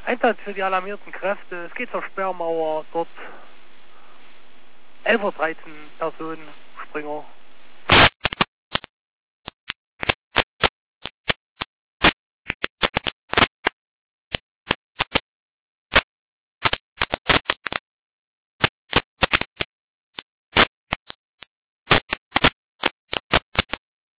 Einsatz für die alarmierten Kräfte. Es geht zur Sperrmauer. Dort 11:13 Uhr Personen, Springer.